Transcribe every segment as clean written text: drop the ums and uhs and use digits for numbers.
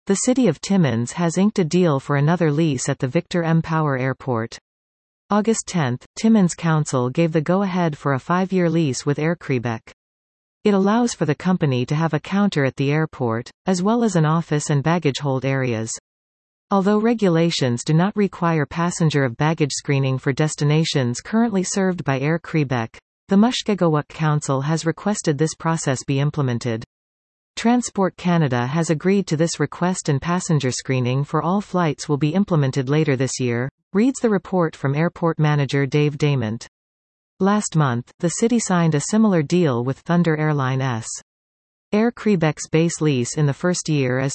The city of Timmins has inked a deal for another lease at the Victor M. Power Airport. August 10, Timmins Council gave the go-ahead for a 5-year lease with AirQuebec. It allows for the company to have a counter at the airport, as well as an office and baggage hold areas. Although regulations do not require passenger of baggage screening for destinations currently served by AirQuebec, the Mushkegowuk Council has requested this process be implemented. Transport Canada has agreed to this request, and passenger screening for all flights will be implemented later this year, reads the report from airport manager Dave Damant. Last month, the city signed a similar deal with Thunder Airlines. AirQuebec's base lease in the first year is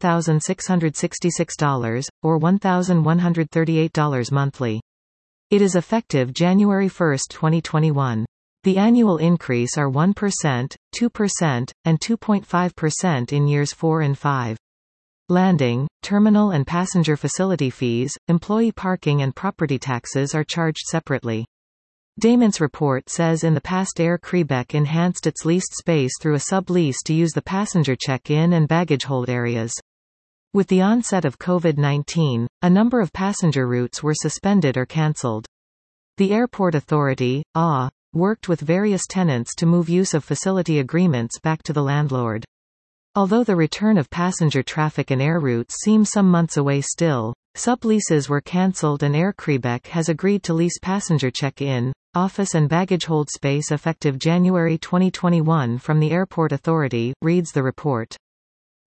$13,666, or $1,138 monthly. It is effective January 1, 2021. The annual increase are 1%, 2%, and 2.5% in years 4 and 5. Landing, terminal and passenger facility fees, employee parking and property taxes are charged separately. Damant's report says in the past AirQuebec enhanced its leased space through a sublease to use the passenger check-in and baggage hold areas. With the onset of COVID-19, a number of passenger routes were suspended or cancelled. The Airport Authority, AA, worked with various tenants to move use of facility agreements back to the landlord. Although the return of passenger traffic and air routes seems some months away still, subleases were cancelled and AirQuebec has agreed to lease passenger check-in, office and baggage hold space effective January 2021 from the Airport Authority, reads the report.